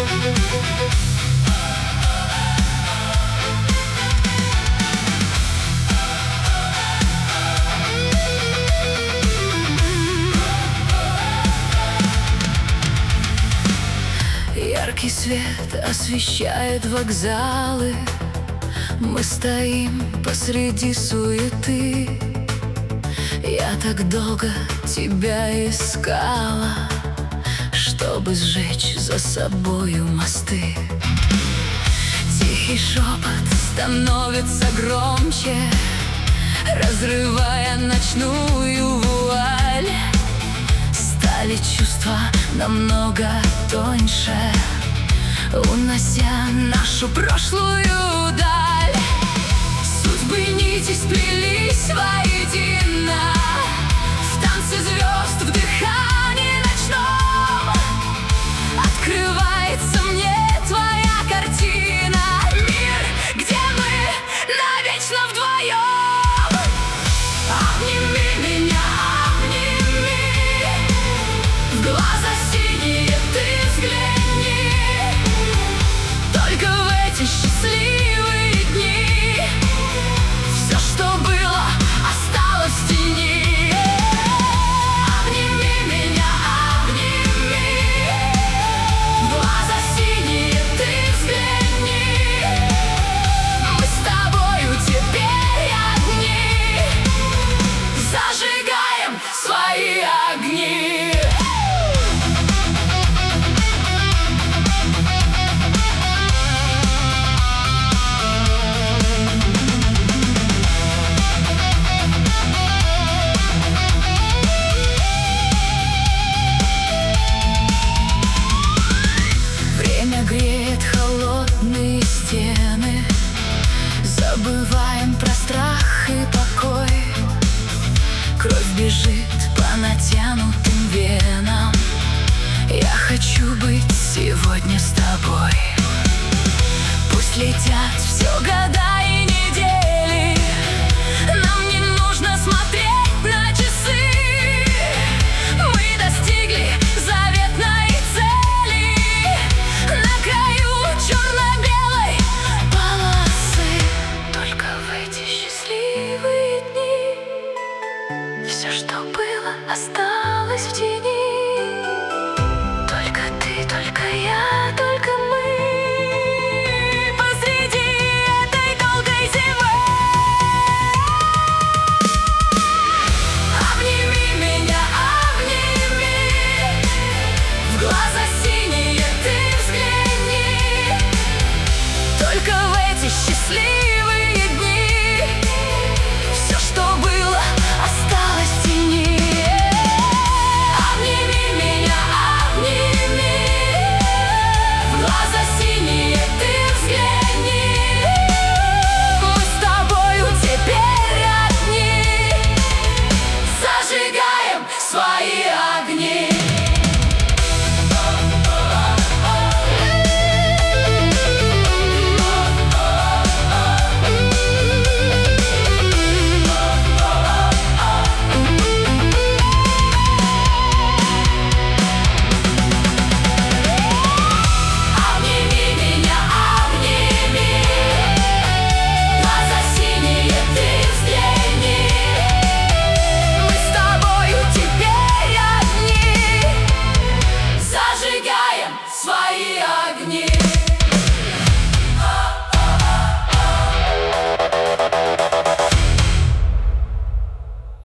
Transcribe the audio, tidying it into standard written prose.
Яркий свет освещает вокзалы. Мы стоим посреди суеты. Я так долго тебя искала, чтобы сжечь за собою мосты. Тихий шепот становится громче, разрывая ночную вуаль. Стали чувства намного тоньше, унося нашу прошлую даль. Судьбы нити сплелись воедино, в танце звезд, в дыхании ночном. Открывается мне твоя картина, мир, где мы навечно вдвоем. Обними меня, обними, в глаза синие ты взгляни. Только в эти счастливые дни все, что было, осталось в тени. Обними меня, обними, в глаза синие ты взгляни. Мы с тобою теперь одни, зажигаем свои огни. Греет холодные стены, забываем про страх и покой. Кровь бежит по натянутым венам. Я хочу быть сегодня с тобой. Пусть летят все года и недели, нам не нужно смотреть на часы. Мы достигли заветной цели на краю черно-белой полосы. Только в эти счастливые дни все, что было, осталось в тени.